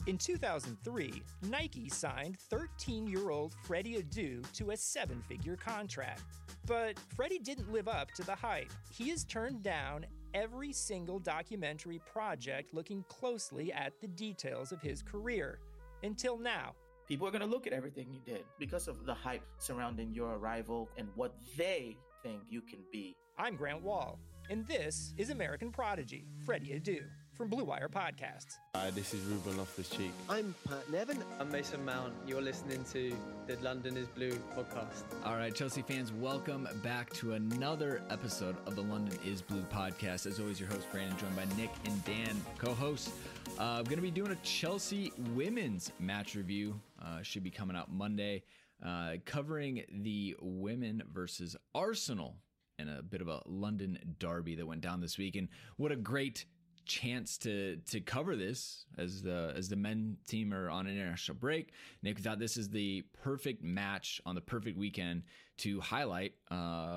In 2003, Nike signed 13-year-old Freddie Adu to a 7-figure contract. But Freddie didn't live up to the hype. He has turned down every single documentary project looking closely at the details of his career. Until now. People are going to look at everything you did because of the hype surrounding your arrival and what they think you can be. I'm Grant Wall, and this is American Prodigy, Freddie Adu, from Blue Wire Podcasts. Hi, this is Ruben Loftus-Cheek. I'm Pat Nevin. I'm Mason Mount. You're listening to the London is Blue podcast. All right, Chelsea fans, welcome back to another episode of the London is Blue podcast. As always, your host, Brandon, joined by Nick and Dan, co-hosts. I'm going to be doing a Chelsea women's match review. Should be coming out Monday, covering the women versus Arsenal and a bit of a London derby that went down this week. And what a great chance to cover this as the men team are on an international break. Nick, we thought this is the perfect match on the perfect weekend to highlight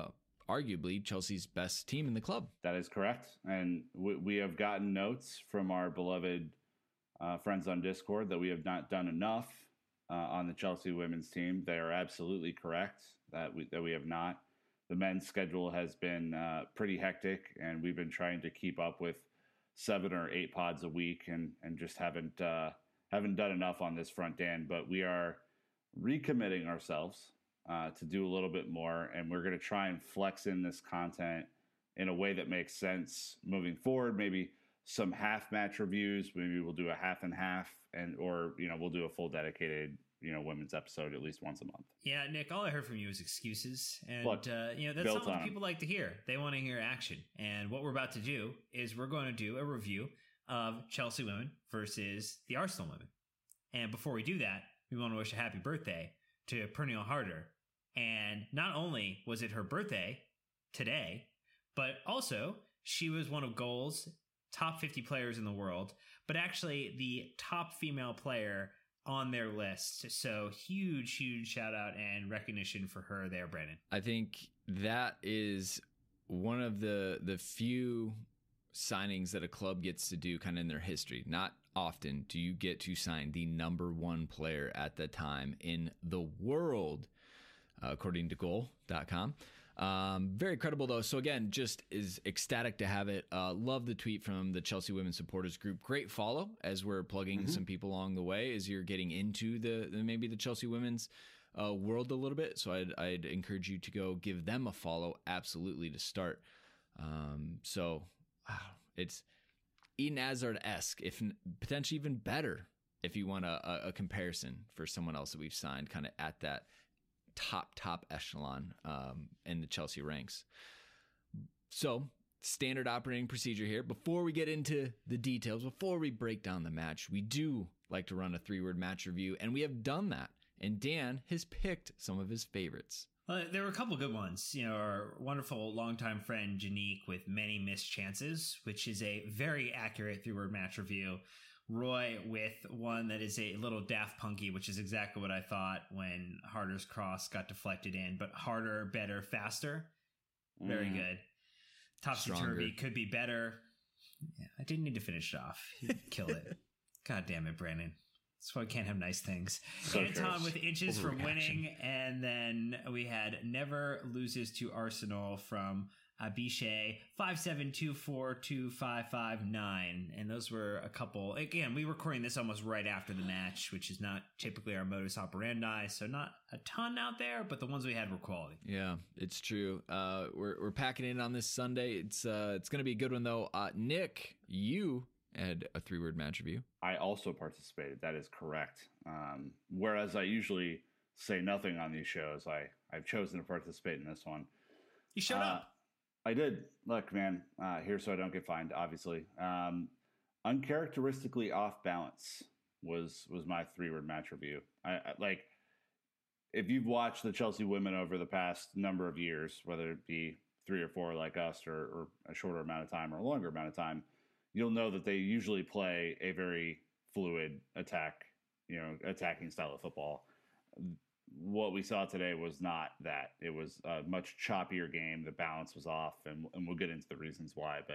arguably Chelsea's best team in the club. That is correct. And we have gotten notes from our beloved friends on Discord that we have not done enough on the Chelsea women's team. They are absolutely correct that we have not. The men's schedule has been pretty hectic, and we've been trying to keep up with 7 or 8 pods a week and just haven't done enough on this front, Dan. But we are recommitting ourselves to do a little bit more, and we're going to try and flex in this content in a way that makes sense moving forward. Maybe some half match reviews. Maybe we'll do a half and half, or we'll do a full dedicated women's episode at least once a month. Yeah, Nick, all I heard from you was excuses. And, Look, that's not what people like to hear. They want to hear action. And what we're about to do is we're going to do a review of Chelsea women versus the Arsenal women. And before we do that, we want to wish a happy birthday to Pernille Harder. And not only was it her birthday today, but also she was one of Goal's top 50 players in the world, but actually the top female player on their list. So huge shout out and recognition for her there, Brandon. I think that is one of the few signings that a club gets to do kind of in their history. Not often do you get to sign the number 1 player at the time in the world, according to goal.com. Very credible though. So again, just is ecstatic to have it. Love the tweet from the Chelsea Women Supporters Group. Great follow as we're plugging some people along the way as you're getting into maybe the Chelsea Women's world a little bit. So I'd encourage you to go give them a follow. Absolutely to start. It's Eden Hazard-esque, if potentially even better, if you want a comparison for someone else that we've signed kind of at that top echelon in the Chelsea ranks. So standard operating procedure here. Before we get into the details, before we break down the match, we do like to run a 3-word match review, and we have done that. And Dan has picked some of his favorites. Well, there were a couple good ones. Our wonderful longtime friend Janique with many missed chances, which is a very accurate 3-word match review. Roy with one that is a little Daft Punky, which is exactly what I thought when Harder's cross got deflected in. But harder, better, faster. Very good. Topsy-turvy could be better. Yeah, I didn't need to finish it off. He'd kill it. God damn it, Brandon. That's why we can't have nice things. So Anton with inches from winning. And then we had never loses to Arsenal from Abishe 57242559, and those were a couple. Again, we were recording this almost right after the match, which is not typically our modus operandi, so not a ton out there, but the ones we had were quality. Yeah, it's true. We're packing in on this Sunday. It's going to be a good one though. Nick, you had a 3-word match review. I also participated. That is correct. Whereas I usually say nothing on these shows, I've chosen to participate in this one. You showed up. I did. Look, man, here so I don't get fined, obviously. Uncharacteristically off balance was my 3-word match review. I like, if you've watched the Chelsea women over the past number of years, whether it be 3 or 4 like us or a shorter amount of time or a longer amount of time, you'll know that they usually play a very fluid attacking style of football. What we saw today was not that. It was a much choppier game. The balance was off, and we'll get into the reasons why. But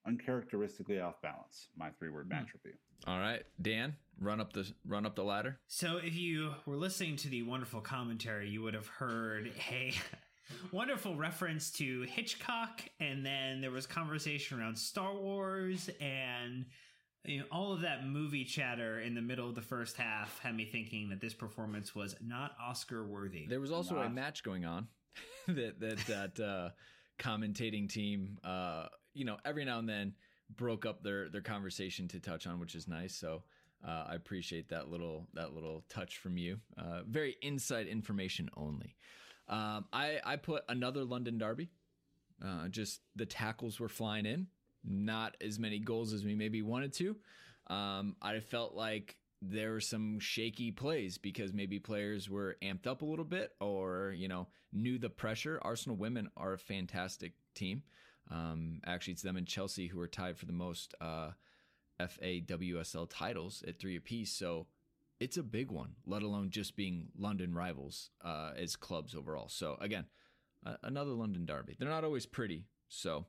uncharacteristically off balance. My 3-word match review. All right, Dan, run up the ladder. So if you were listening to the wonderful commentary, you would have heard a wonderful reference to Hitchcock, and then there was conversation around Star Wars, and all of that movie chatter in the middle of the first half had me thinking that this performance was not Oscar worthy. There was also a match going on that commentating team, every now and then broke up their conversation to touch on, which is nice. So I appreciate that little touch from you. Very inside information only. I put another London derby. Just the tackles were flying in. Not as many goals as we maybe wanted to. I felt like there were some shaky plays because maybe players were amped up a little bit or, knew the pressure. Arsenal women are a fantastic team. Actually, it's them and Chelsea who are tied for the most FAWSL titles at 3 apiece. So it's a big one, let alone just being London rivals as clubs overall. So again, another London derby. They're not always pretty. So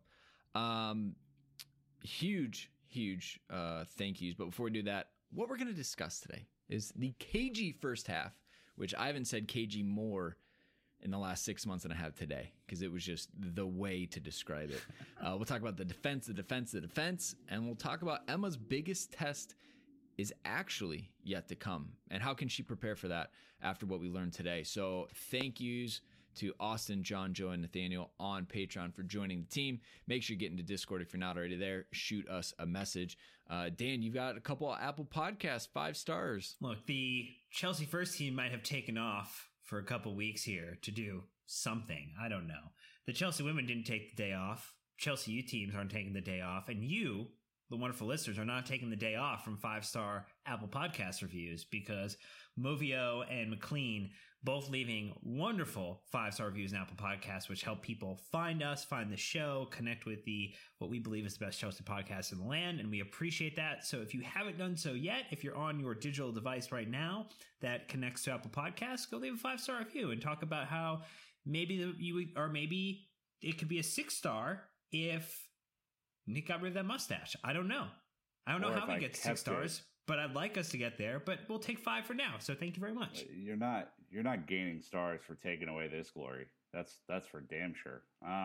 huge thank yous. But before we do that, what we're going to discuss today is the KG first half, which I haven't said KG more in the last 6 months than I have today, because it was just the way to describe it. We'll talk about the defense, and we'll talk about Emma's biggest test is actually yet to come, and how can she prepare for that after what we learned today. So thank yous to Austin, John, Joe, and Nathaniel on Patreon for joining the team. Make sure you get into Discord if you're not already there. Shoot us a message. Dan, you've got a couple of Apple Podcasts, 5 stars. Look, the Chelsea first team might have taken off for a couple weeks here to do something. I don't know. The Chelsea women didn't take the day off. Chelsea U teams aren't taking the day off. And you, the wonderful listeners, are not taking the day off from 5-star Apple Podcast reviews, because Movio and McLean both leaving wonderful 5-star reviews in Apple Podcasts, which help people find us, find the show, connect with what we believe is the best Chelsea podcast in the land, and we appreciate that. So if you haven't done so yet, if you're on your digital device right now that connects to Apple Podcasts, go leave a 5-star review and talk about how maybe maybe it could be a 6-star if Nick got rid of that mustache. I don't know. I don't know how we get 6 stars. But I'd like us to get there, but we'll take 5 for now. So thank you very much. You're not gaining stars for taking away this glory. That's for damn sure.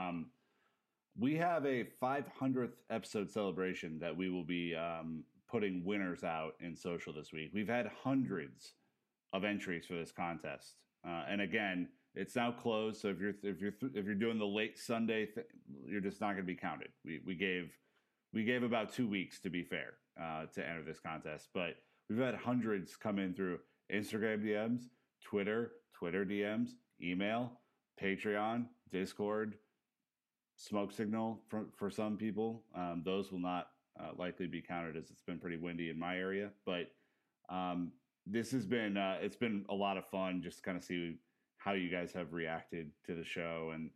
We have a 500th episode celebration that we will be putting winners out in social this week. We've had hundreds of entries for this contest, and again, it's now closed. So if you're doing the late Sunday, you're just not going to be counted. We gave about 2 weeks, to be fair, to enter this contest, but we've had hundreds come in through Instagram DMs, Twitter DMs, email, Patreon, Discord, smoke signal for some people. Those will not likely be counted, as it's been pretty windy in my area, but this has been it's been a lot of fun just to kind of see how you guys have reacted to the show. And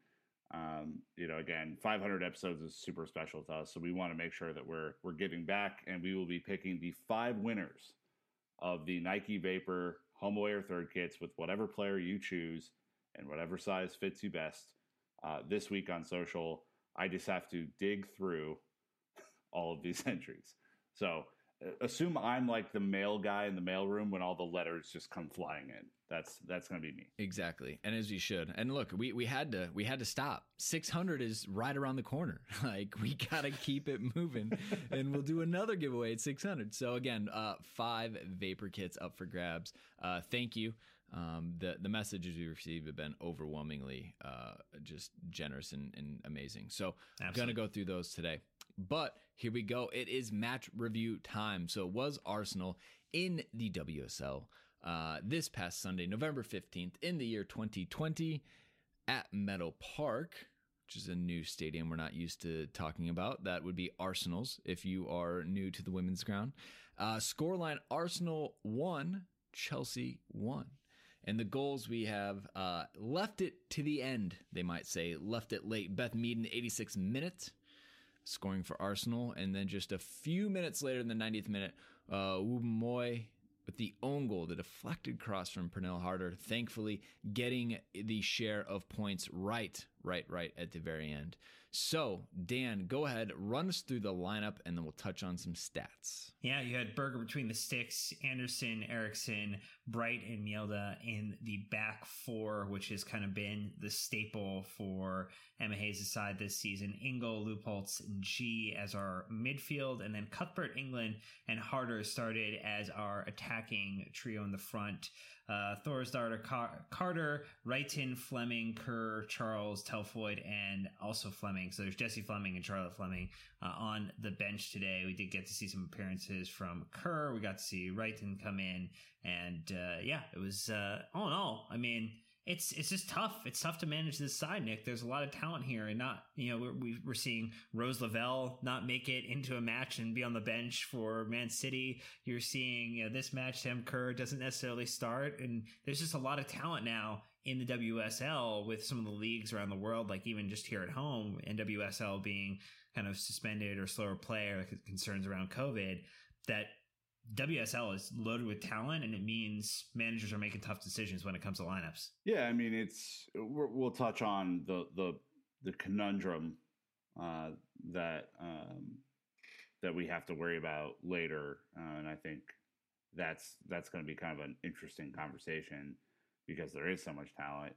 again, 500 episodes is super special to us, so we want to make sure that we're giving back, and we will be picking the 5 winners of the Nike Vapor home away or third kits with whatever player you choose and whatever size fits you best this week on social. I just have to dig through all of these entries. So assume I'm like the mail guy in the mailroom when all the letters just come flying in. That's going to be me. Exactly. And as you should. And look, we had to stop. 600 is right around the corner. Like, we got to keep it moving, and we'll do another giveaway at 600. So again, 5 Vapor kits up for grabs. Thank you. The messages we received have been overwhelmingly just generous and amazing. So I'm going to go through those today. But here we go. It is match review time. So was Arsenal in the WSL this past Sunday, November 15th, in the year 2020 at Meadow Park, which is a new stadium we're not used to talking about. That would be Arsenal's if you are new to the women's ground. Scoreline: Arsenal 1, Chelsea 1. And the goals, we have left it to the end, they might say. Left it late. Beth Meaden, 86th minute, scoring for Arsenal. And then just a few minutes later, in the 90th minute, Wubmoy with the own goal, the deflected cross from Pernille Harder, thankfully getting the share of points right at the very end. So, Dan, go ahead, run us through the lineup, and then we'll touch on some stats. Yeah, you had Berger between the sticks, Anderson, Eriksson, Bright, and Mjelde in the back four, which has kind of been the staple for Emma Hayes' side this season. Ingo, Leupoltz, and G as our midfield, and then Cuthbert, England, and Harder started as our attacking trio in the front. Thorsdard, Carter, Wrighton, Fleming, Kerr, Charles, Telfoyd, and also Fleming. So there's Jesse Fleming and Charlotte Fleming on the bench today. We did get to see some appearances from Kerr. We got to see Wrighton come in. And it was all in all, I mean, it's just tough. It's tough to manage this side, Nick. There's a lot of talent here, and not, we're seeing Rose Lavelle not make it into a match and be on the bench for Man City. You're seeing this match, Sam Kerr doesn't necessarily start, and there's just a lot of talent now in the WSL with some of the leagues around the world, like even just here at home, NWSL being kind of suspended or slower play or concerns around COVID, that WSL is loaded with talent, and it means managers are making tough decisions when it comes to lineups. Yeah, I mean, we'll touch on the conundrum that we have to worry about later, and I think that's going to be kind of an interesting conversation because there is so much talent.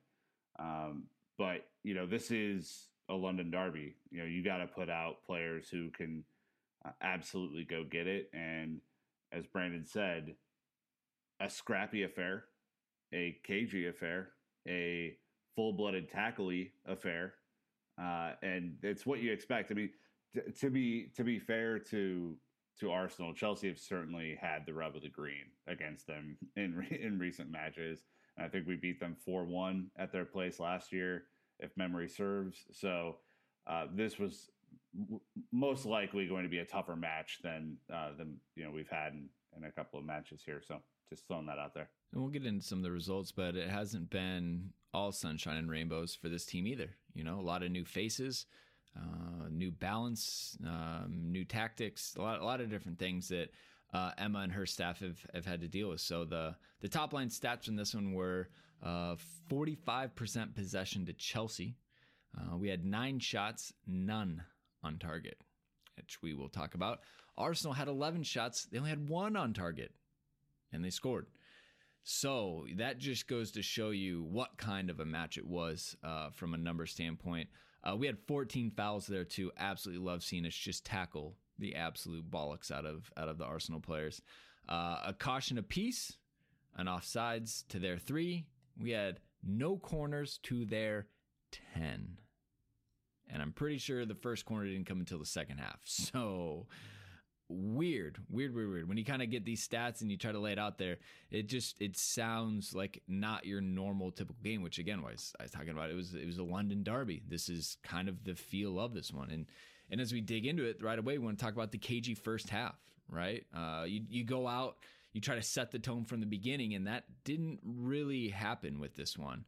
But this is a London derby. You got to put out players who can absolutely go get it, and as Brandon said, a scrappy affair, a cagey affair, a full-blooded tackly affair, and it's what you expect. I mean, to be fair to Arsenal, Chelsea have certainly had the rub of the green against them in recent matches. And I think we beat them 4-1 at their place last year, if memory serves. So this was most likely going to be a tougher match than we've had in a couple of matches here. So just throwing that out there. And we'll get into some of the results, but it hasn't been all sunshine and rainbows for this team either. A lot of new faces, new balance, new tactics, a lot of different things that Emma and her staff have had to deal with. So the top line stats from this one were 45% possession to Chelsea. We had 9 shots, none on target, which we will talk about. Arsenal had 11 shots. They only had 1 on target, and they scored. So that just goes to show you what kind of a match it was from a number standpoint. We had 14 fouls there too. Absolutely love seeing us just tackle the absolute bollocks out of the Arsenal players. A caution apiece, an offsides to their 3. We had no corners to their 10. And I'm pretty sure the first corner didn't come until the second half. So weird. When you kind of get these stats and you try to lay it out there, it sounds like not your normal typical game, which again, I was talking about, it was a London derby. This is kind of the feel of this one. And as we dig into it right away, we want to talk about the cagey first half, right? You go out, you try to set the tone from the beginning, and that didn't really happen with this one.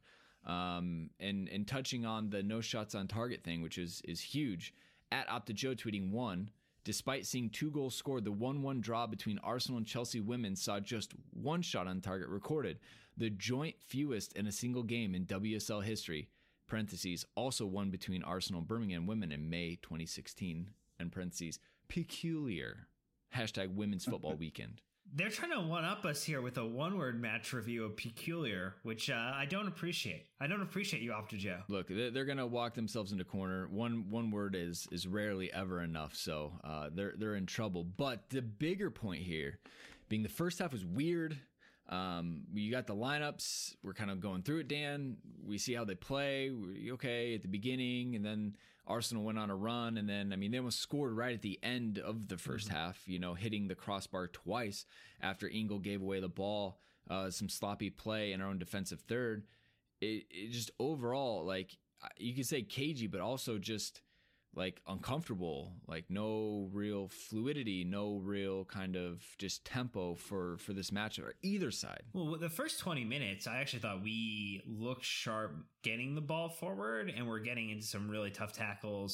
And touching on the no shots on target thing, which is huge, at OptaJoe tweeting 1, despite seeing 2 goals scored, the 1-1 draw between Arsenal and Chelsea women saw just 1 shot on target recorded, the joint fewest in a single game in WSL history. Parentheses, also one between Arsenal and Birmingham women in May 2016. And parentheses, peculiar. # women's football weekend. They're trying to one-up us here with a one-word match review of peculiar, which I don't appreciate. I don't appreciate you, OptaJoe. Look, they're going to walk themselves into corner. One word is rarely ever enough, so they're in trouble. But the bigger point here being the first half was weird. You got the lineups. We're kind of going through it, Dan. We see how they play. Okay, at the beginning, and then Arsenal went on a run, and then, they almost scored right at the end of the first half, hitting the crossbar twice after Ingle gave away the ball, some sloppy play in our own defensive third. It just overall, you could say cagey, but also just, uncomfortable, no real fluidity, no real kind of just tempo for this match or either side. Well, the first 20 minutes, I actually thought we looked sharp getting the ball forward, and we're getting into some really tough tackles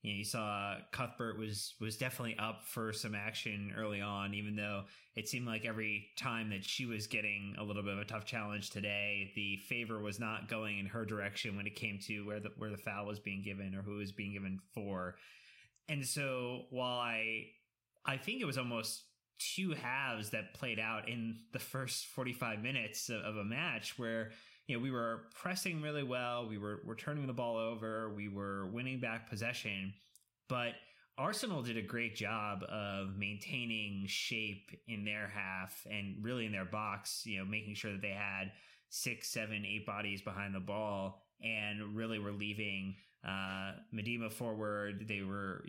You saw Cuthbert was definitely up for some action early on, even though it seemed like every time that she was getting a little bit of a tough challenge today, the favor was not going in her direction when it came to where the foul was being given or who was being given for. And so while I think it was almost two halves that played out in the first 45 minutes of a match where, we were pressing really well. We're turning the ball over. We were winning back possession, but Arsenal did a great job of maintaining shape in their half and really in their box, making sure that they had 6, 7, 8 bodies behind the ball and really were leaving Medema forward. They were,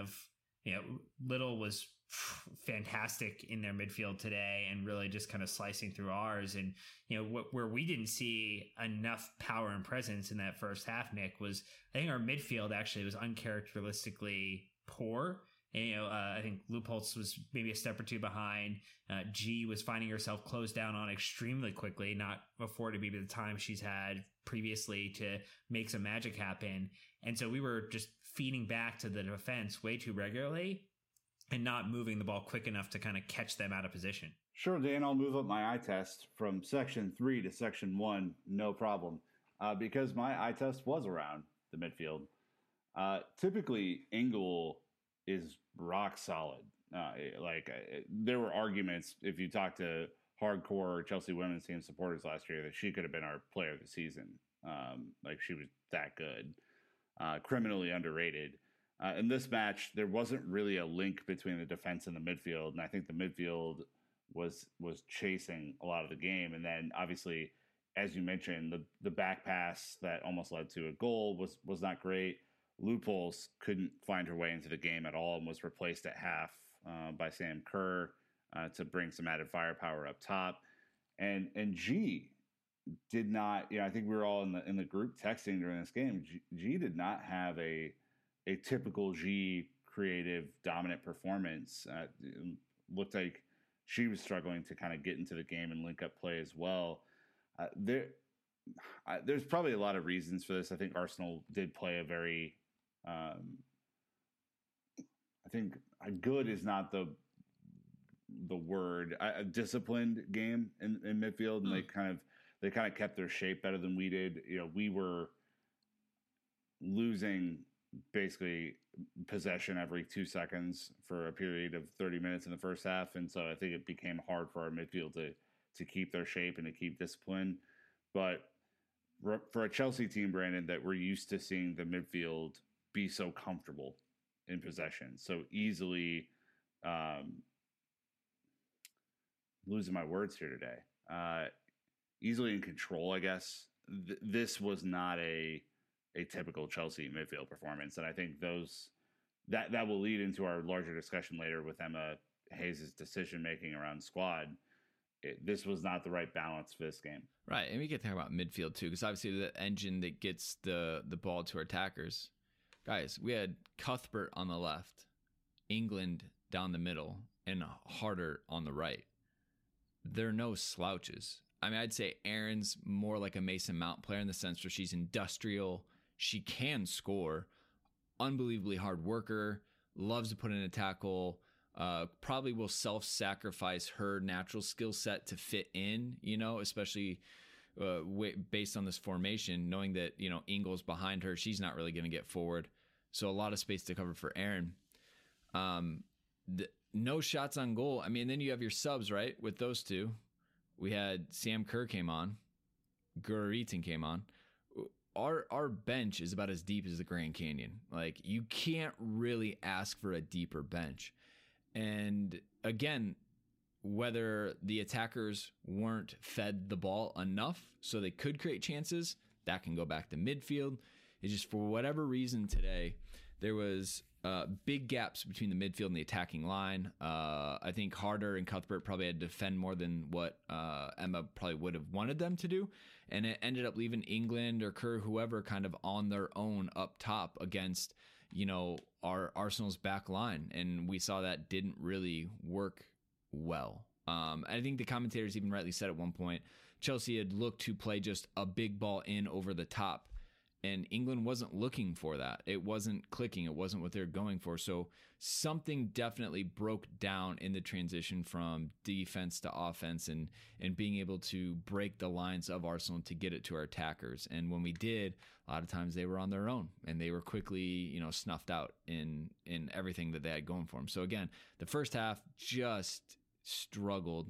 Little was fantastic in their midfield today and really just kind of slicing through ours. And, where we didn't see enough power and presence in that first half, Nick, was I think our midfield actually was uncharacteristically poor. And, I think Leupolz was maybe a step or two behind. G was finding herself closed down on extremely quickly, not afforded maybe the time she's had previously to make some magic happen. And so we were just feeding back to the defense way too regularly and not moving the ball quick enough to kind of catch them out of position. Sure, Dan, I'll move up my eye test from section 3 to section 1, no problem, because my eye test was around the midfield. Typically, Ingle is rock solid. There were arguments, if you talk to hardcore Chelsea women's team supporters last year, that she could have been our player of the season. She was that good, criminally underrated. In this match, there wasn't really a link between the defense and the midfield, and I think the midfield was chasing a lot of the game. And then, obviously, as you mentioned, the back pass that almost led to a goal was not great. Leupolz couldn't find her way into the game at all and was replaced at half by Sam Kerr to bring some added firepower up top. And G did not, I think we were all in the group texting during this game. G did not have a typical G creative dominant performance. It looked like she was struggling to kind of get into the game and link up play as well. There's probably a lot of reasons for this. I think Arsenal did play a very, I think good is not the word, a disciplined game in midfield, and they kind of kept their shape better than we did. We were losing basically possession every 2 seconds for a period of 30 minutes in the first half. And so I think it became hard for our midfield to keep their shape and to keep discipline. But for a Chelsea team, Brandon, that we're used to seeing the midfield be so comfortable in possession, so easily losing my words here today, easily in control, I guess. This was not a typical Chelsea midfield performance. And I think that will lead into our larger discussion later with Emma Hayes' decision-making around squad. This was not the right balance for this game. Right, and we can talk about midfield too, because obviously the engine that gets the ball to our attackers. Guys, we had Cuthbert on the left, England down the middle, and Harder on the right. They're no slouches. I mean, I'd say Aaron's more like a Mason Mount player in the sense where she's industrial. She can score, unbelievably hard worker, loves to put in a tackle, probably will self-sacrifice her natural skill set to fit in, especially based on this formation, knowing that, Ingles behind her, she's not really going to get forward. So a lot of space to cover for Aaron. No shots on goal. I mean, then you have your subs, right? With those two, we had Sam Kerr came on, Guro Reiten came on. Our bench is about as deep as the Grand Canyon. Like, you can't really ask for a deeper bench. And again, whether the attackers weren't fed the ball enough so they could create chances, that can go back to midfield. It's just for whatever reason today, there was big gaps between the midfield and the attacking line. I think Harder and Cuthbert probably had to defend more than what Emma probably would have wanted them to do. And it ended up leaving England or Kerr, whoever, kind of on their own up top against, our Arsenal's back line. And we saw that didn't really work well. I think the commentators even rightly said at one point, Chelsea had looked to play just a big ball in over the top. And England wasn't looking for that. It wasn't clicking. It wasn't what they're going for. So something definitely broke down in the transition from defense to offense and being able to break the lines of Arsenal to get it to our attackers. And when we did, a lot of times they were on their own and they were quickly, snuffed out in everything that they had going for them. So again, the first half just struggled.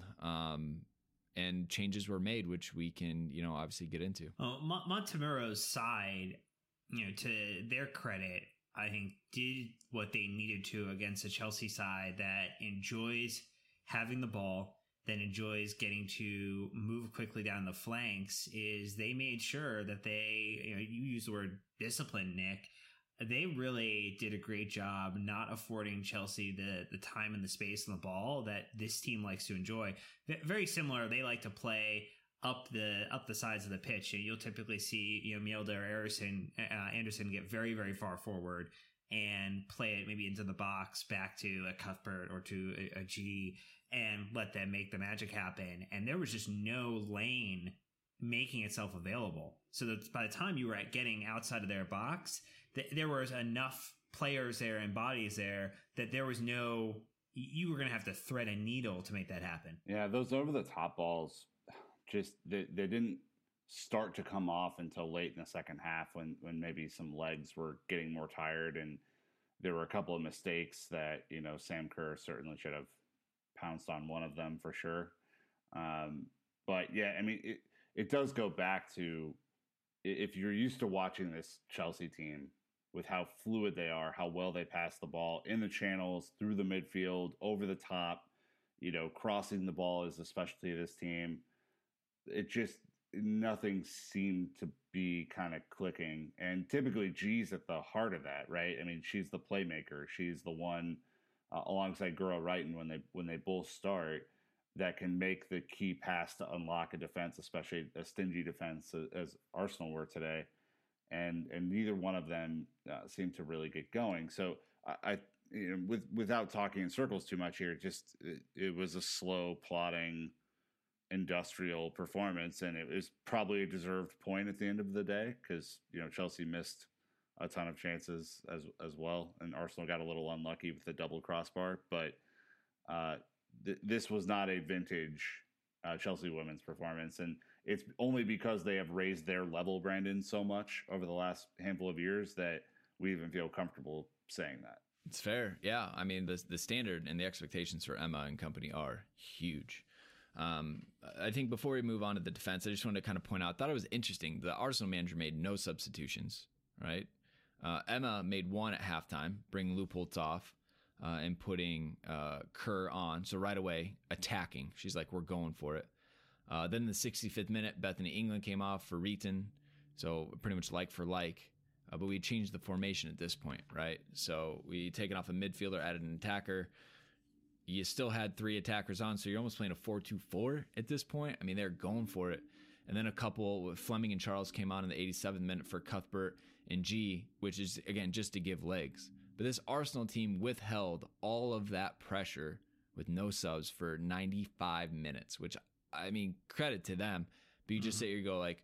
And changes were made, which we can, obviously get into. Montemuro's side, to their credit, I think did what they needed to against a Chelsea side that enjoys having the ball, that enjoys getting to move quickly down the flanks. Is they made sure that they, you use the word discipline, Nick. They really did a great job not affording Chelsea the time and the space on the ball that this team likes to enjoy. Very similar, they like to play up the sides of the pitch. You'll typically see Mjelde or Anderson get very, very far forward and play it maybe into the box back to a Cuthbert or to a G and let them make the magic happen. And there was just no lane making itself available. So that by the time you were getting outside of their box, there was enough players there and bodies there that there was you were going to have to thread a needle to make that happen. Yeah, those over-the-top balls, just they didn't start to come off until late in the second half when maybe some legs were getting more tired, and there were a couple of mistakes that, Sam Kerr certainly should have pounced on one of them for sure. But yeah, I mean, it does go back to, if you're used to watching this Chelsea team with how fluid they are, how well they pass the ball in the channels, through the midfield, over the top, crossing the ball is a specialty of this team. It just, nothing seemed to be kind of clicking. And typically G's at the heart of that, right? I mean, she's the playmaker. She's the one alongside Guro Reiten when they both start that can make the key pass to unlock a defense, especially a stingy defense as Arsenal were today. And neither one of them seemed to really get going. So I without talking in circles too much here, it was a slow, plodding, industrial performance, and it was probably a deserved point at the end of the day because Chelsea missed a ton of chances as well, and Arsenal got a little unlucky with the double crossbar. But this was not a vintage Chelsea women's performance, and it's only because they have raised their level, Brandon, so much over the last handful of years that we even feel comfortable saying that. It's fair. Yeah. I mean, the standard and the expectations for Emma and company are huge. I think before we move on to the defense, I just wanted to kind of point out, I thought it was interesting. The Arsenal manager made no substitutions, right? Emma made one at halftime, bringing Leupolz off and putting Kerr on. So right away, attacking. She's like, we're going for it. Then in the 65th minute, Bethany England came off for Reiten. So pretty much like for like. But we changed the formation at this point, right? So we taken off a midfielder, added an attacker. You still had three attackers on, so you're almost playing a 4-2-4 at this point. I mean, they're going for it. And then a couple with Fleming and Charles came on in the 87th minute for Cuthbert and G, which is, again, just to give legs. But this Arsenal team withheld all of that pressure with no subs for 95 minutes, which, I mean, credit to them. But you just sit here and go like,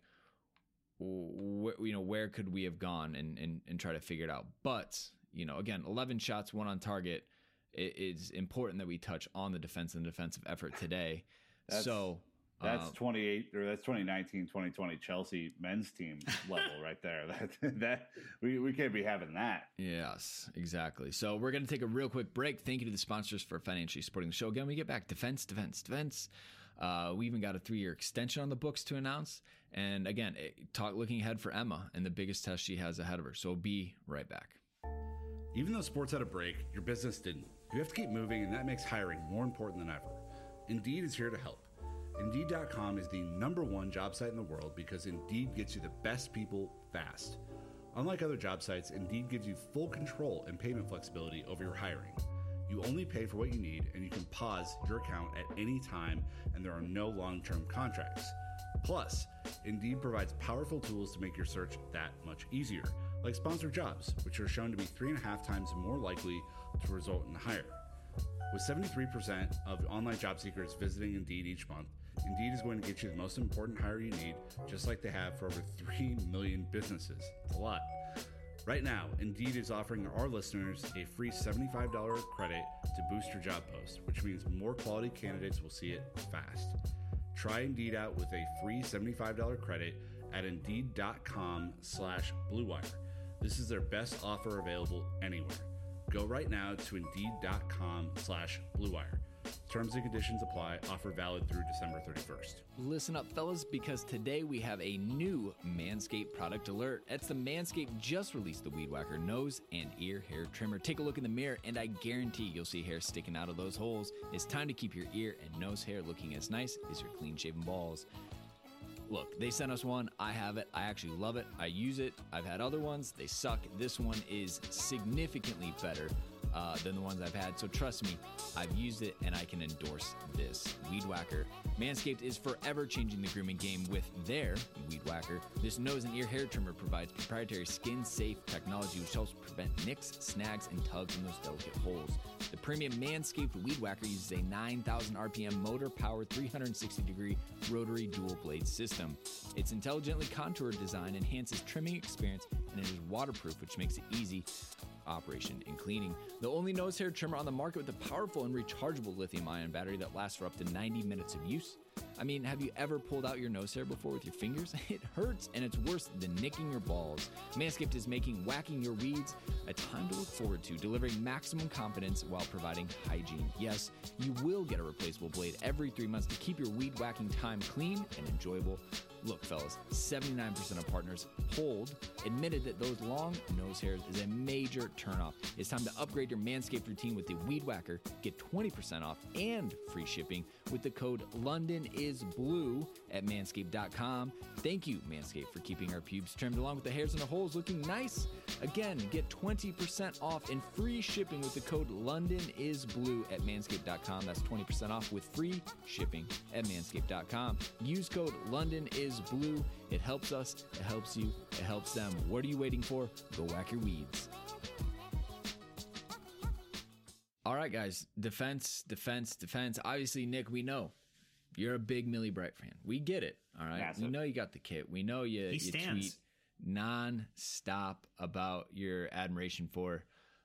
where could we have gone and try to figure it out? But, again, 11 shots, 1 on target. It is important that we touch on the defense and defensive effort today. That's 28 or that's 2019, 2020 Chelsea men's team level right there. That we can't be having that. Yes, exactly. So we're going to take a real quick break. Thank you to the sponsors for financially supporting the show. Again, we get back defense. We even got a 3-year extension on the books to announce. And again, looking ahead for Emma and the biggest test she has ahead of her. So we'll be right back. Even though sports had a break, your business didn't. You have to keep moving, and that makes hiring more important than ever. Indeed is here to help. Indeed.com is the #1 job site in the world because Indeed gets you the best people fast. Unlike other job sites, Indeed gives you full control and payment flexibility over your hiring. You only pay for what you need, and you can pause your account at any time, and there are no long-term contracts. Plus, Indeed provides powerful tools to make your search that much easier, like sponsored jobs, which are shown to be 3.5 times more likely to result in a hire. With 73% of online job seekers visiting Indeed each month, Indeed is going to get you the most important hire you need, just like they have for over 3 million businesses. It's a lot. Right now, Indeed is offering our listeners a free $75 credit to boost your job post, which means more quality candidates will see it fast. Try Indeed out with a free $75 credit at Indeed.com/BlueWire. This is their best offer available anywhere. Go right now to Indeed.com/BlueWire. Terms and conditions apply. Offer valid through December 31st. Listen up, fellas, because today we have a new Manscaped product alert. That's the Manscaped just released the Weed Whacker nose and ear hair trimmer. Take a look in the mirror, and I guarantee you'll see hair sticking out of those holes. It's time to keep your ear and nose hair looking as nice as your clean-shaven balls. Look, they sent us one. I have it. I actually love it. I use it. I've had other ones. They suck. This one is significantly better than the ones I've had. So trust me, I've used it and I can endorse this Weed Whacker. Manscaped is forever changing the grooming game with their Weed Whacker. This nose and ear hair trimmer provides proprietary skin-safe technology which helps prevent nicks, snags, and tugs in those delicate holes. The premium Manscaped Weed Whacker uses a 9,000 RPM motor-powered 360-degree rotary dual-blade system. Its intelligently contoured design enhances trimming experience, and it is waterproof, which makes it easy operation and cleaning. The only nose hair trimmer on the market with a powerful and rechargeable lithium-ion battery that lasts for up to 90 minutes of use. I mean, have you ever pulled out your nose hair before with your fingers? It hurts, and it's worse than nicking your balls. Manscaped is making whacking your weeds a time to look forward to, delivering maximum confidence while providing hygiene. Yes, you will get a replaceable blade every 3 months to keep your weed whacking time clean and enjoyable. Look, fellas, 79% of partners polled admitted that those long nose hairs is a major turnoff. It's time to upgrade your Manscaped routine with the Weed Whacker. Get 20% off and free shipping with the code LondonIsBlue at Manscaped.com. Thank you, Manscaped, for keeping our pubes trimmed along with the hairs and the holes looking nice. Again, get 20% off and free shipping with the code LondonIsBlue at Manscaped.com. That's 20% off with free shipping at Manscaped.com. Use code LondonIsBlue. It helps us, it helps you, it helps them. What are you waiting for? Go whack your weeds. All right, guys. Defense. Obviously, Nick, we know you're a big Millie Bright fan. We get it. All right. Massive. We know you got the kit. We know you tweet non-stop about your admiration for.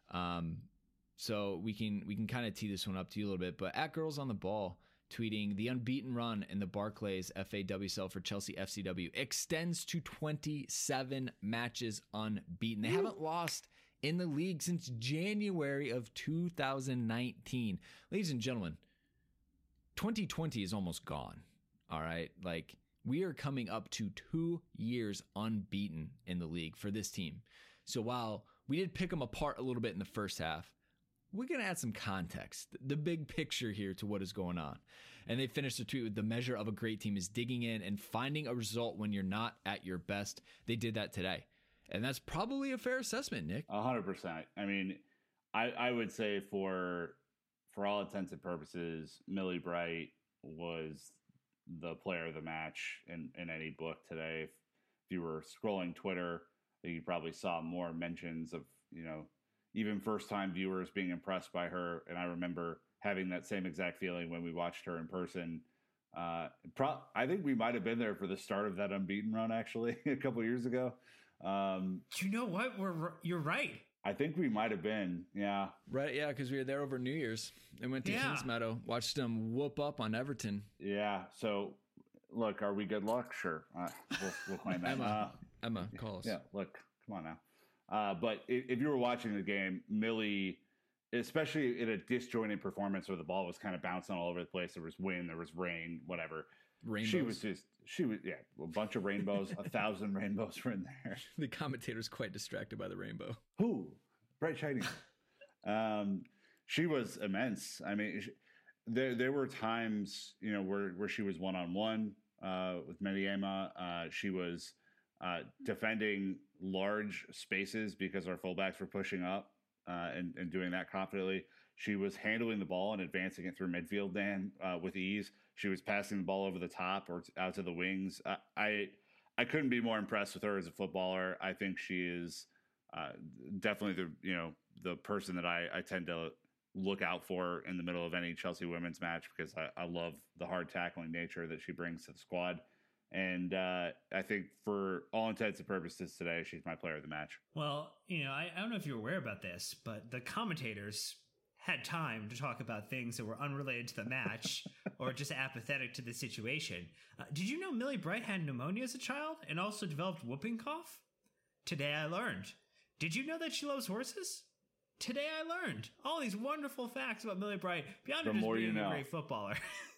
So we can kind of tee this one up to you a little bit. But at Girls on the Ball, tweeting, the unbeaten run in the Barclays FAWSL for Chelsea FCW extends to 27 matches unbeaten. They haven't lost in the league since January of 2019. Ladies and gentlemen, 2020 is almost gone. All right. Like, we are coming up to 2 years unbeaten in the league for this team. So while we did pick them apart a little bit in the first half, we're going to add some context, the big picture here to what is going on. And they finished the tweet with, the measure of a great team is digging in and finding a result when you're not at your best. They did that today. And that's probably a fair assessment, Nick. 100%. I mean, I would say for all intents and purposes, Millie Bright was the player of the match in any book today. If you were scrolling Twitter, you probably saw more mentions of, even first-time viewers being impressed by her. And I remember having that same exact feeling when we watched her in person. I think we might have been there for the start of that unbeaten run, actually, a couple years ago. You know what? You're right. I think we might have been, yeah. Right, yeah, because we were there over New Year's and went to Kings Meadow, watched them whoop up on Everton. Yeah, so, look, are we good luck? Sure. We'll claim that. Emma, call us. Yeah, look, come on now. But if you were watching the game, Millie, especially in a disjointed performance where the ball was kind of bouncing all over the place, there was wind, there was rain, whatever. Rainbows. She was a bunch of rainbows, 1,000 rainbows were in there. The commentator's quite distracted by the rainbow. Ooh, bright shining. She was immense. I mean, there were times, where she was one-on-one with Mediema. She was defending large spaces because our fullbacks were pushing up and doing that confidently. She was handling the ball and advancing it through midfield, Dan, with ease. She was passing the ball over the top or out to the wings. I couldn't be more impressed with her as a footballer. I think she is definitely the person that I tend to look out for in the middle of any Chelsea women's match, because I love the hard tackling nature that she brings to the squad. And I think for all intents and purposes today, she's my player of the match. Well, I don't know if you're aware about this, but the commentators had time to talk about things that were unrelated to the match or just apathetic to the situation. Did you know Millie Bright had pneumonia as a child and also developed whooping cough? Today I learned. Did you know that she loves horses? Today I learned all these wonderful facts about Millie Bright beyond her just being a great footballer.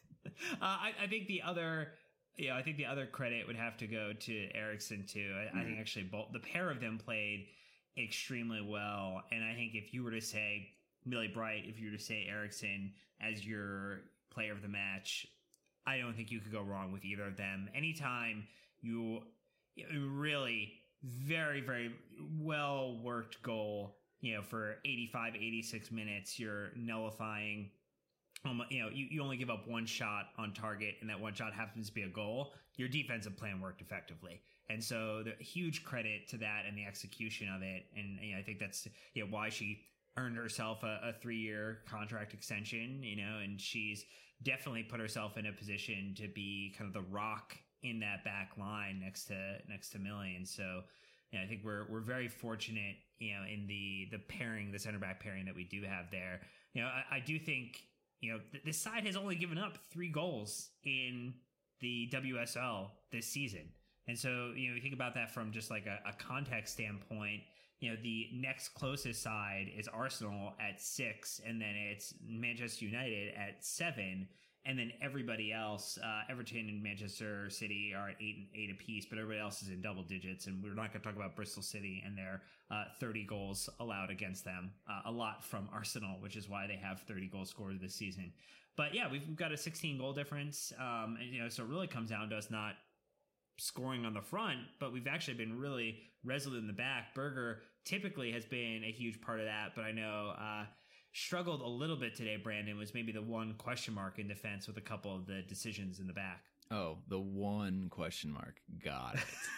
I think the other credit would have to go to Eriksson too. I think actually both the pair of them played extremely well, and I think if you were to say Millie Bright, if you were to say Eriksson as your player of the match, I don't think you could go wrong with either of them. Anytime you really very, very well worked goal, for 85, 86 minutes, you're nullifying. You only give up one shot on target, and that one shot happens to be a goal. Your defensive plan worked effectively, and so the huge credit to that and the execution of it. And I think that's why she earned herself a 3-year contract extension. And she's definitely put herself in a position to be kind of the rock in that back line next to Millie. And so I think we're very fortunate, in the pairing, the center back pairing that we do have there. I do think. This side has only given up 3 goals in the WSL this season. And so, you think about that from just like a context standpoint, the next closest side is Arsenal at 6, and then it's Manchester United at 7. And then everybody else, Everton and Manchester City are at 8 and 8 apiece, but everybody else is in double digits. And we're not going to talk about Bristol City and their 30 goals allowed against them. A lot from Arsenal, which is why they have 30 goals scored this season. But yeah, we've got a 16 goal difference. So it really comes down to us not scoring on the front, but we've actually been really resolute in the back. Berger typically has been a huge part of that, but I know struggled a little bit today. Brandon was maybe the one question mark in defense with a couple of the decisions in the back. Oh, the one question mark. Got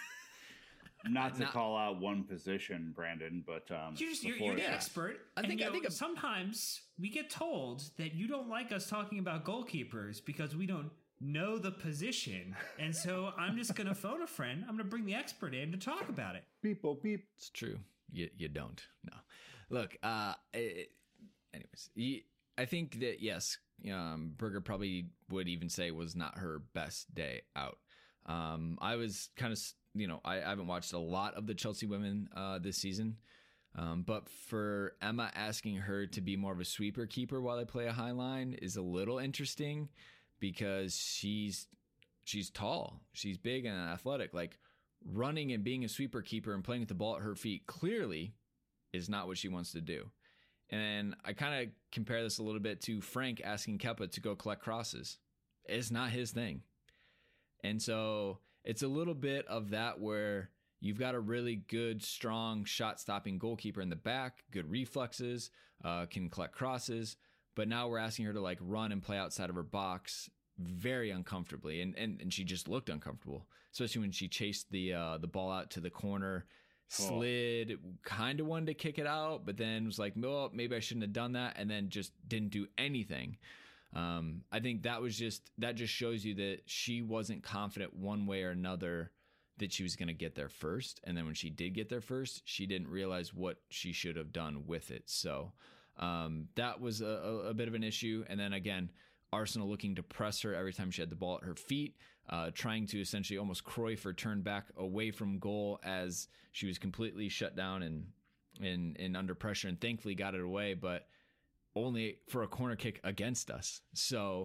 it. Not to call out one position, Brandon, but you're the expert. I think sometimes we get told that you don't like us talking about goalkeepers because we don't know the position, and so I'm just gonna phone a friend. I'm gonna bring the expert in to talk about it. Beep, oh, beep. It's true. You don't. No. Look. Anyways, I think that yes, Berger probably would even say was not her best day out. I was kind of, I haven't watched a lot of the Chelsea women this season, but for Emma asking her to be more of a sweeper keeper while they play a high line is a little interesting because she's tall, she's big and athletic. Like running and being a sweeper keeper and playing with the ball at her feet clearly is not what she wants to do. And I kind of compare this a little bit to Frank asking Kepa to go collect crosses. It's not his thing. And so it's a little bit of that where you've got a really good, strong shot-stopping goalkeeper in the back, good reflexes, can collect crosses. But now we're asking her to like run and play outside of her box very uncomfortably. And she just looked uncomfortable, especially when she chased the ball out to the corner. Slid, kind of wanted to kick it out, but then was like, well, maybe I shouldn't have done that, and then just didn't do anything. I think that just shows you that she wasn't confident one way or another that she was going to get there first. And then when she did get there first, she didn't realize what she should have done with it. So that was a bit of an issue. And then again, Arsenal looking to press her every time she had the ball at her feet, trying to essentially almost Cruyff her turn back away from goal as she was completely shut down and under pressure, and thankfully got it away, but only for a corner kick against us. So,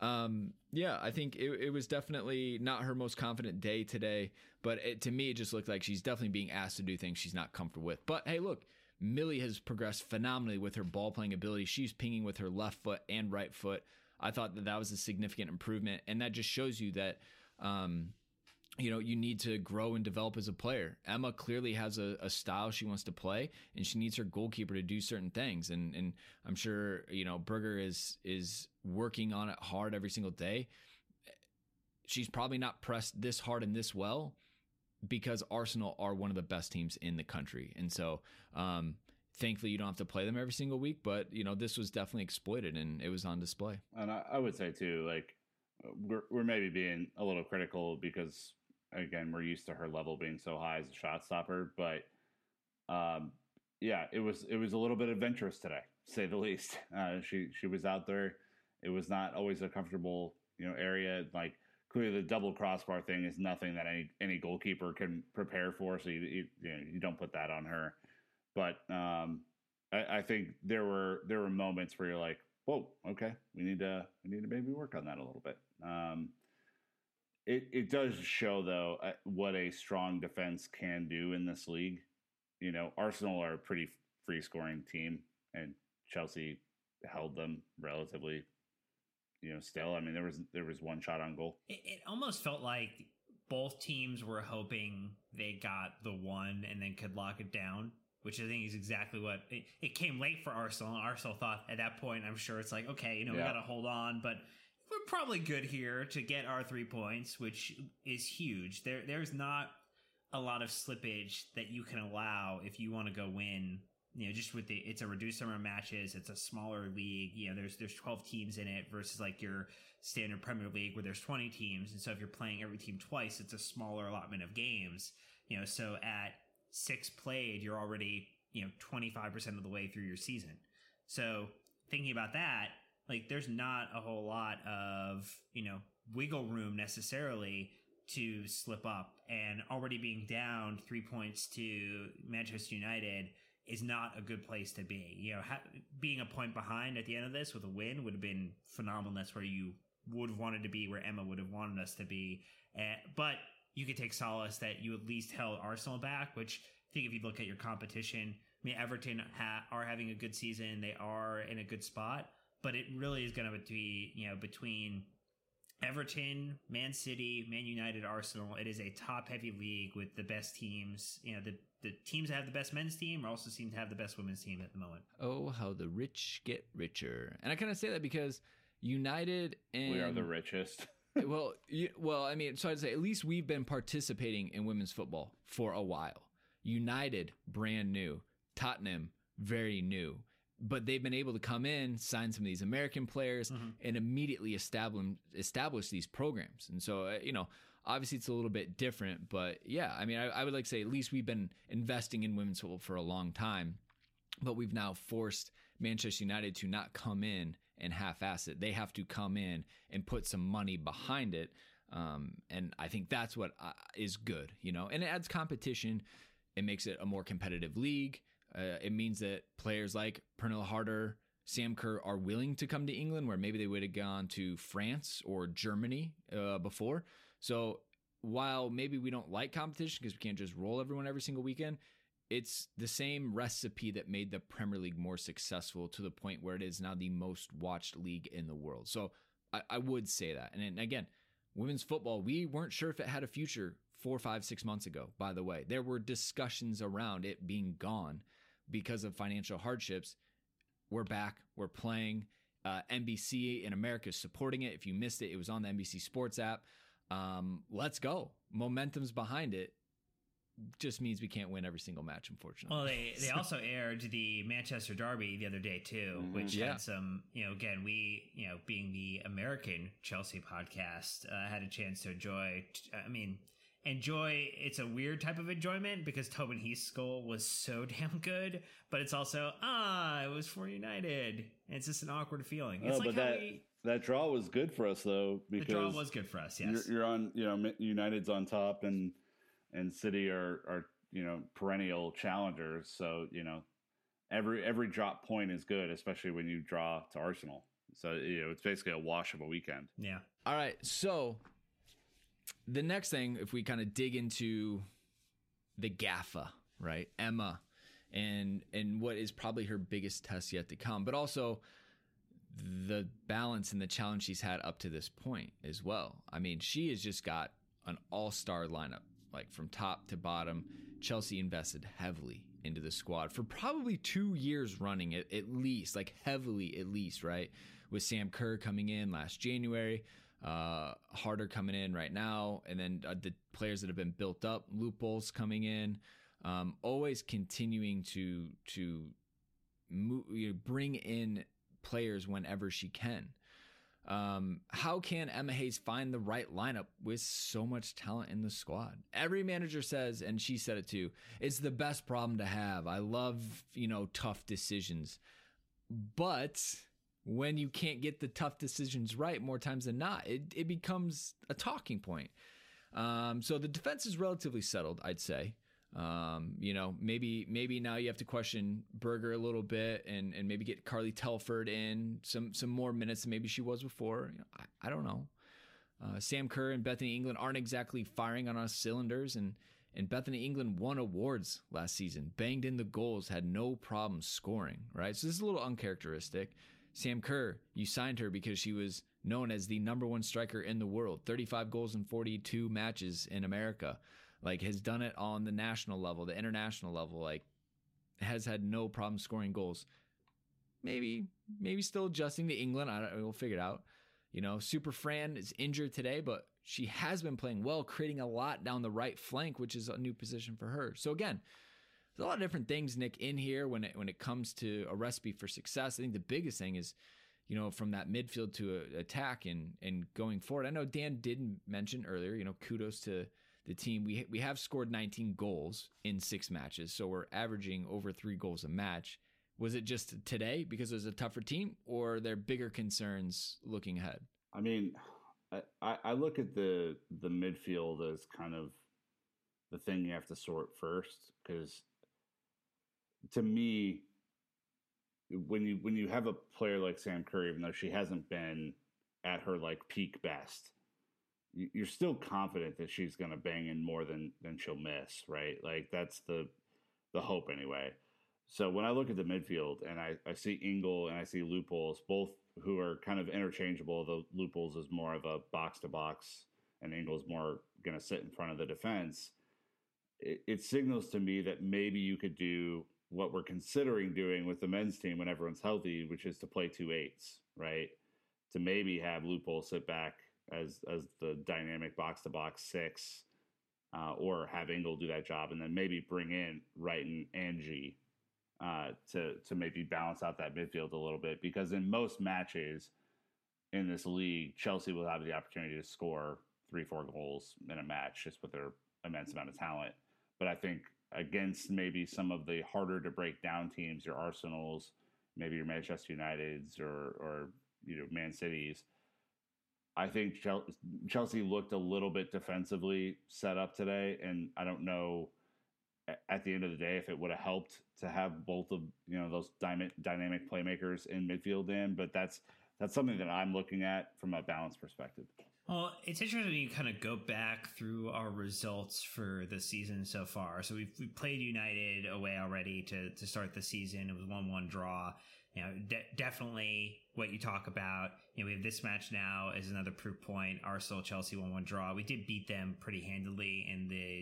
I think it was definitely not her most confident day today, but to me, it just looked like she's definitely being asked to do things she's not comfortable with. But hey, look, Millie has progressed phenomenally with her ball playing ability. She's pinging with her left foot and right foot. I thought that was a significant improvement, and that just shows you that, you need to grow and develop as a player. Emma clearly has a style she wants to play, and she needs her goalkeeper to do certain things. And I'm sure, Berger is working on it hard every single day. She's probably not pressed this hard and this well because Arsenal are one of the best teams in the country. And so, thankfully you don't have to play them every single week, but this was definitely exploited and it was on display. And I would say too, like we're maybe being a little critical because again, we're used to her level being so high as a shot stopper, but it was a little bit adventurous today, to say the least. She was out there. It was not always a comfortable, area. Like clearly the double crossbar thing is nothing that any goalkeeper can prepare for. So you don't put that on her. But I think there were moments where you're like, whoa, okay, we need to maybe work on that a little bit. It does show though what a strong defense can do in this league. Arsenal are a pretty free scoring team, and Chelsea held them relatively. Still, I mean, there was one shot on goal. It almost felt like both teams were hoping they got the one and then could lock it down, which I think is exactly what it came late for Arsenal. And Arsenal thought at that point, I'm sure it's like, okay, we got to hold on, but we're probably good here to get our 3 points, which is huge. There's not a lot of slippage that you can allow if you want to go win. Just with it's a reduced number of matches, it's a smaller league. There's 12 teams in it versus like your standard Premier League where there's 20 teams, and so if you're playing every team twice, it's a smaller allotment of games. So at 6 played, you're already 25% of the way through your season. So thinking about that, like there's not a whole lot of wiggle room necessarily to slip up, and already being down 3 points to Manchester United is not a good place to be. Being a point behind at the end of this with a win would have been phenomenal. That's where you would have wanted to be, where Emma would have wanted us to be. But you could take solace that you at least held Arsenal back, which I think if you look at your competition, I mean, Everton are having a good season. They are in a good spot, but it really is going to be, between Everton, Man City, Man United, Arsenal. It is a top-heavy league with the best teams. The teams that have the best men's team also seem to have the best women's team at the moment. Oh, how the rich get richer. And I kind of say that because United and... We are the richest. well, I mean, so I'd say at least we've been participating in women's football for a while. United, brand new. Tottenham, very new. But they've been able to come in, sign some of these American players, and immediately establish these programs. And so, obviously it's a little bit different. But yeah, I mean, I would like to say at least we've been investing in women's football for a long time. But we've now forced Manchester United to not come in and half-ass it. They have to come in and put some money behind it. And I think that's what is good, and it adds competition. It makes it a more competitive league. It means that players like Pernille Harder, Sam Kerr are willing to come to England, where maybe they would have gone to France or Germany before. So while maybe we don't like competition because we can't just roll everyone every single weekend, it's the same recipe that made the Premier League more successful to the point where it is now the most watched league in the world. So I would say that. And again, women's football, we weren't sure if it had a future 4, 5, 6 months ago, by the way. There were discussions around it being gone because of financial hardships. We're back. We're playing. NBC in America is supporting it. If you missed it, it was on the NBC Sports app. Let's go. Momentum's behind it. Just means we can't win every single match, unfortunately. Well, they also aired the Manchester Derby the other day too, which had some, again, we, being the American Chelsea podcast, had a chance to enjoy. It's a weird type of enjoyment because Tobin Heath's goal was so damn good, but it's also, it was for United. And it's just an awkward feeling. It's like that draw was good for us though, because the draw was good for us. Yes. You're on, United's on top and City are perennial challengers. So, every drop point is good, especially when you draw to Arsenal. So, it's basically a wash of a weekend. Yeah. All right. So the next thing, if we kind of dig into the GAFA, right? Emma and what is probably her biggest test yet to come, but also the balance and the challenge she's had up to this point as well. I mean, she has just got an all-star lineup, like from top to bottom. Chelsea invested heavily into the squad for probably 2 years running at least, like heavily at least, right? With Sam Kerr coming in last January, Harder coming in right now, and then the players that have been built up, loopholes coming in, always continuing to bring in players whenever she can. How can Emma Hayes find the right lineup with so much talent in the squad? Every manager says, and she said it too, it's the best problem to have. I love, tough decisions. But when you can't get the tough decisions right more times than not, it becomes a talking point. So the defense is relatively settled, I'd say. Maybe now you have to question Berger a little bit and maybe get Carly Telford in some more minutes than maybe she was before. I don't know. Sam Kerr and Bethany England aren't exactly firing on all cylinders, and Bethany England won awards last season, banged in the goals, had no problem scoring, right? So this is a little uncharacteristic. Sam Kerr, you signed her because she was known as the number one striker in the world, 35 goals in 42 matches in America. Has done it on the national level, the international level, has had no problem scoring goals. Maybe still adjusting to England. We'll figure it out. Super Fran is injured today, but she has been playing well, creating a lot down the right flank, which is a new position for her. So again, there's a lot of different things, Nick, in here when it comes to a recipe for success. I think the biggest thing is, from that midfield to attack and going forward. I know Dan did mention earlier, kudos to the team. We have scored 19 goals in 6 matches, so we're averaging over 3 goals a match. Was it just today because it was a tougher team, or are there bigger concerns looking ahead? I mean, I look at the midfield as kind of the thing you have to sort first, because to me, when you have a player like Sam Kerr, even though she hasn't been at her peak best, you're still confident that she's going to bang in more than she'll miss, right? That's the hope anyway. So when I look at the midfield and I see Ingle and I see Lupolz, both who are kind of interchangeable, though Lupolz is more of a box-to-box and Ingle's more going to sit in front of the defense, it signals to me that maybe you could do what we're considering doing with the men's team when everyone's healthy, which is to play 2 8s, right? To maybe have Lupolz sit back as the dynamic box-to-box 6, or have Ingle do that job, and then maybe bring in Wright and Angie to maybe balance out that midfield a little bit. Because in most matches in this league, Chelsea will have the opportunity to score 3-4 goals in a match just with their immense amount of talent. But I think against maybe some of the harder to break down teams, your Arsenals, maybe your Manchester Uniteds or Man Cities, I think Chelsea looked a little bit defensively set up today, and I don't know at the end of the day if it would have helped to have both of those dynamic playmakers in midfield in, but that's something that I'm looking at from a balance perspective. Well, it's interesting when you kind of go back through our results for the season so far. So we've played United away already to start the season. It was 1-1 draw. Definitely what you talk about. We have this match now as another proof point. Arsenal, Chelsea 1-1 draw. We did beat them pretty handily in the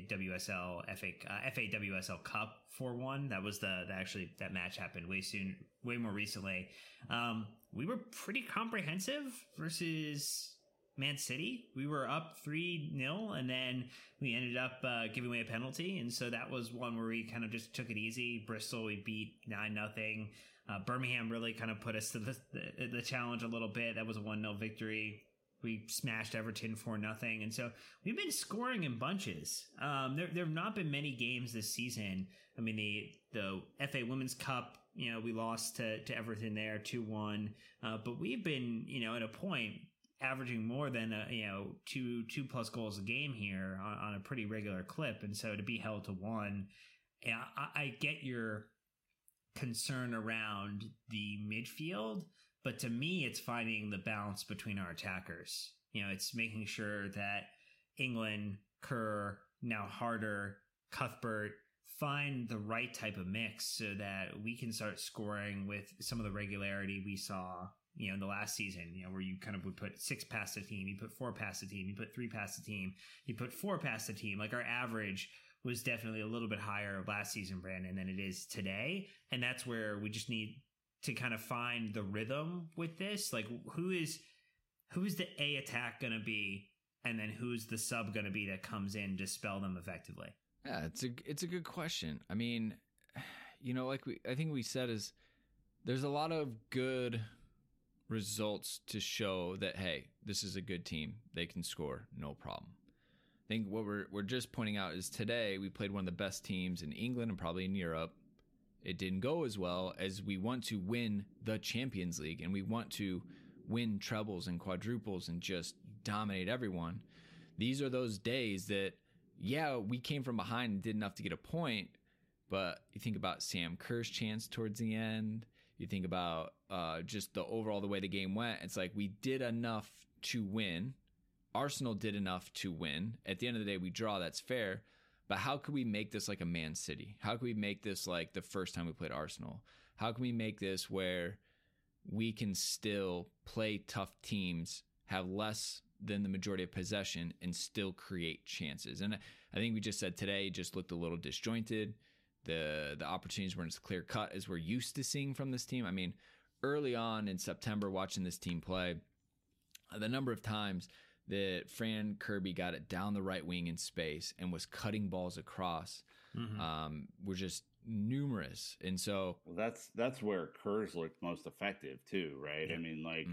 FA WSL Cup 4-1. That was that match happened way more recently. We were pretty comprehensive versus Man City. We were up 3-0, and then we ended up giving away a penalty, and so that was one where we kind of just took it easy. Bristol, we beat 9-0. Birmingham really kind of put us to the challenge a little bit. That was a 1-0 victory. We smashed Everton 4-0, and so we've been scoring in bunches. There have not been many games this season. I mean, the FA Women's Cup, we lost to Everton there 2-1, but we've been at a point averaging more than 2+ goals a game here on a pretty regular clip, and so to be held to 1, I get your concern around the midfield, but to me it's finding the balance between our attackers. It's making sure that England, Kerr, now Harder, Cuthbert find the right type of mix so that we can start scoring with some of the regularity we saw in the last season, where you kind of would put 6 past the team, you put 4 past the team, you put 3 past the team, you put 4 past the team. Our average was definitely a little bit higher last season, Brandon, than it is today. And that's where we just need to kind of find the rhythm with this. Who is the A attack going to be? And then who's the sub going to be that comes in to spell them effectively? Yeah, it's a good question. I mean, I think we said is there's a lot of good results to show that, hey, this is a good team. They can score, no problem. I think what we're just pointing out is today we played one of the best teams in England and probably in Europe. It didn't go as well as we want to win the Champions League, and we want to win trebles and quadruples and just dominate everyone. These are those days that, yeah, we came from behind and did enough to get a point, but you think about Sam Kerr's chance towards the end. You think about just the way the game went. It's like we did enough to win. Arsenal did enough to win. At the end of the day, we draw. That's fair. But how could we make this like a Man City? How could we make this like the first time we played Arsenal? How can we make this where we can still play tough teams, have less than the majority of possession, and still create chances? And I think we just said today just looked a little disjointed. The opportunities weren't as clear cut as we're used to seeing from this team. I mean, early on in September, watching this team play, the number of times that Fran Kirby got it down the right wing in space and was cutting balls across were just numerous. And so that's where Kerr's looked most effective too, right? Yeah. I mean, like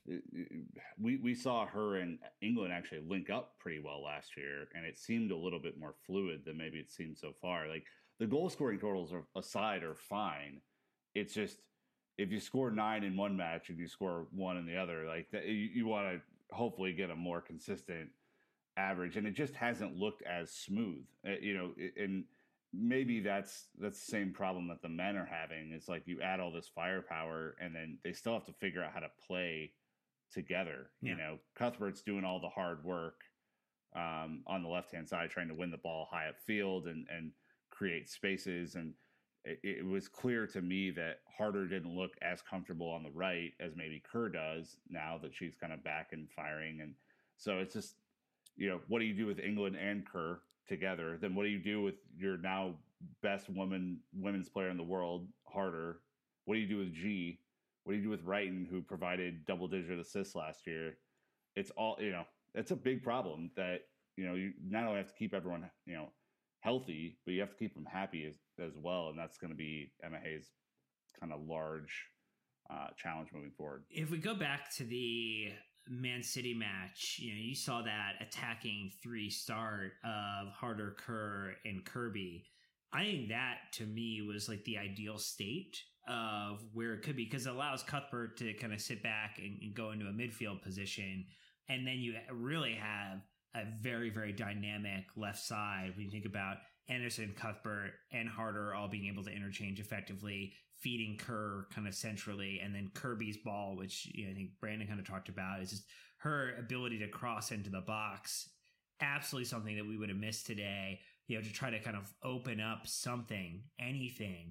we saw her and England actually link up pretty well last year, and it seemed a little bit more fluid than maybe it seemed so far. Like the goal scoring totals aside are fine. It's just if you score 9 in one match and you score 1 in the other, like that, you want to hopefully get a more consistent average, and it just hasn't looked as smooth, and maybe that's the same problem that the men are having. It's like you add all this firepower and then they still have to figure out how to play together. Yeah. Cuthbert's doing all the hard work on the left-hand side, trying to win the ball high upfield and create spaces, and it was clear to me that Harder didn't look as comfortable on the right as maybe Kerr does now that she's kind of back and firing. And so it's just, what do you do with England and Kerr together? Then what do you do with your now best women's player in the world, Harder? What do you do with G? What do you do with Wrighton, who provided double-digit assists last year? It's all, it's a big problem that, you not only have to keep everyone, healthy, but you have to keep them happy as well. And that's going to be Emma Hayes' kind of large challenge moving forward. If we go back to the Man City match, you saw that attacking 3 start of Harder, Kerr, and Kirby. I think that to me was like the ideal state of where it could be, because it allows Cuthbert to kind of sit back and go into a midfield position. And then you really have a very, very dynamic left side when you think about Anderson, Cuthbert, and Harder all being able to interchange effectively, feeding Kerr kind of centrally, and then Kirby's ball, which I think Brandon kind of talked about, is just her ability to cross into the box. Absolutely something that we would have missed today, to try to kind of open up something, anything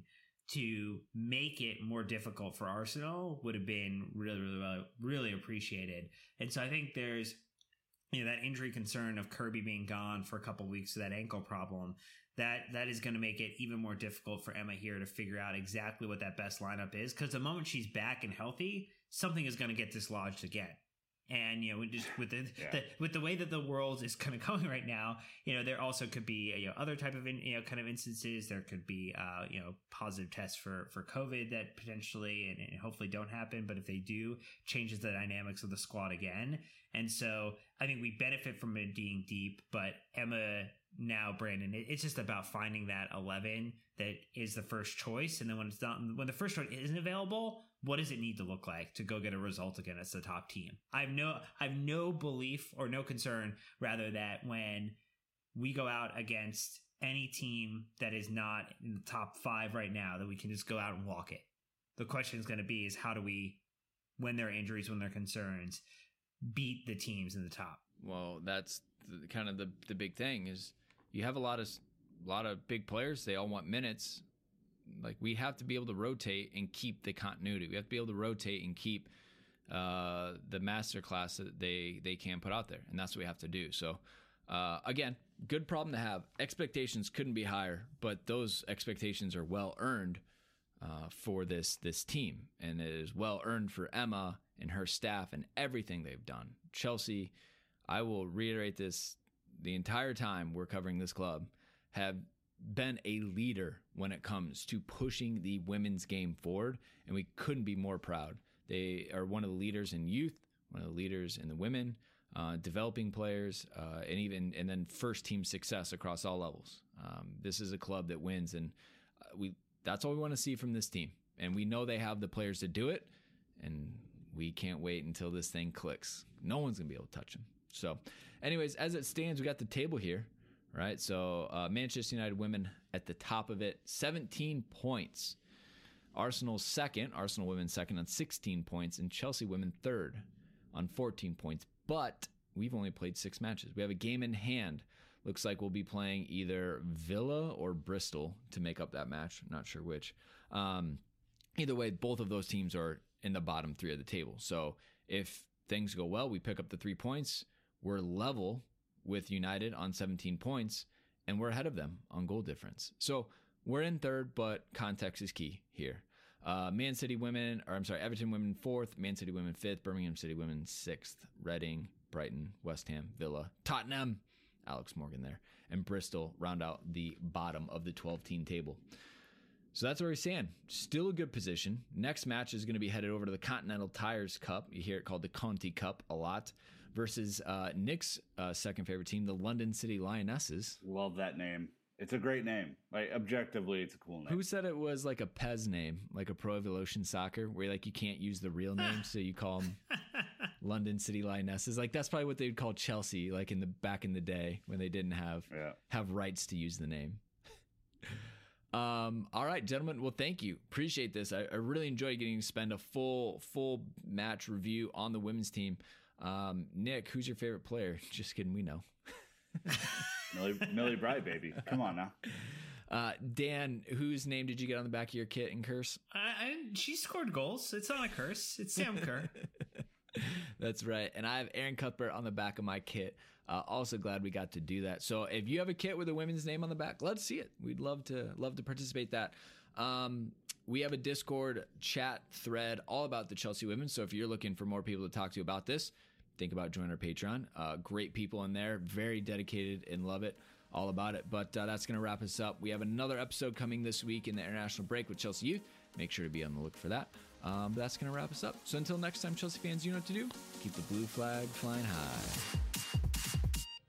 to make it more difficult for Arsenal would have been really, really, really appreciated. And so I think there's that injury concern of Kirby being gone for a couple of weeks, so that ankle problem, that is going to make it even more difficult for Emma here to figure out exactly what that best lineup is. Because the moment she's back and healthy, something is going to get dislodged again. And just with with the way that the world is kind of going right now, there also could be other type of kind of instances. There could be positive tests for COVID that potentially and hopefully don't happen, but if they do, changes the dynamics of the squad again. And so I think we benefit from it being deep, but Emma now, Brandon, it's just about finding that 11 that is the first choice. And then when the first choice isn't available, what does it need to look like to go get a result against the top team? I have no belief or no concern, rather, that when we go out against any team that is not in the top 5 right now, that we can just go out and walk it. The question is going to be is how do we, when there are injuries, when there are concerns, beat the teams in the top? Well, that's kind of the big thing is you have a lot of big players. They all want minutes. Like, we have to be able to rotate and keep the continuity. We have to be able to rotate and keep the masterclass that they can put out there, and that's what we have to do. So, again, good problem to have. Expectations couldn't be higher, but those expectations are well earned for this team, and it is well earned for Emma and her staff and everything they've done. Chelsea, I will reiterate this the entire time we're covering this club, have been a leader when it comes to pushing the women's game forward, and we couldn't be more proud. They are one of the leaders in youth, one of the leaders in the women, developing players, and then first team success across all levels. This is a club that wins, and that's all we want to see from this team. And we know they have the players to do it, and we can't wait until this thing clicks. No one's going to be able to touch them. So, anyways, as it stands, we got the table here, right? So, Manchester United women at the top of it, 17 points. Arsenal women second on 16 points, and Chelsea women third on 14 points. But we've only played 6 matches. We have a game in hand. Looks like we'll be playing either Villa or Bristol to make up that match. Not sure which. Either way, both of those teams are in the bottom 3 of the table. So if things go well, we pick up the 3 points. We're level with United on 17 points, and we're ahead of them on goal difference. So we're in third, but context is key here. Everton women 4th, Man City women 5th, Birmingham City women 6th, Reading, Brighton, West Ham, Villa, Tottenham, Alex Morgan there, and Bristol round out the bottom of the 12-team table. So that's where we stand. Still a good position. Next match is going to be headed over to the Continental Tires Cup. You hear it called the Conti Cup a lot, versus Nick's second favorite team, the London City Lionesses. Love that name. It's a great name. Like, objectively, it's a cool name. Who said it was like a Pez name, like a Pro Evolution Soccer, where like you can't use the real name, so you call them London City Lionesses? Like, that's probably what they'd call Chelsea, like back in the day when they didn't have rights to use the name. All right, gentlemen. Well, thank you. Appreciate this. I really enjoyed getting to spend a full match review on the women's team. Nick, who's your favorite player? Just kidding. We know. Millie Bright, baby. Come on now. Dan, whose name did you get on the back of your kit and curse? She scored goals. It's not a curse. It's Sam Kerr. That's right. And I have Aaron Cuthbert on the back of my kit. Also glad we got to do that. So if you have a kit with a women's name on the back, let's see it. We'd love to participate that. We have a Discord chat thread all about the Chelsea women. So if you're looking for more people to talk to about this, think about joining our Patreon. Great people in there, very dedicated and love it, all about it. But that's going to wrap us up. We have another episode coming this week in the international break with Chelsea Youth. Make sure to be on the look for that. But that's going to wrap us up. So until next time, Chelsea fans, you know what to do. Keep the blue flag flying high.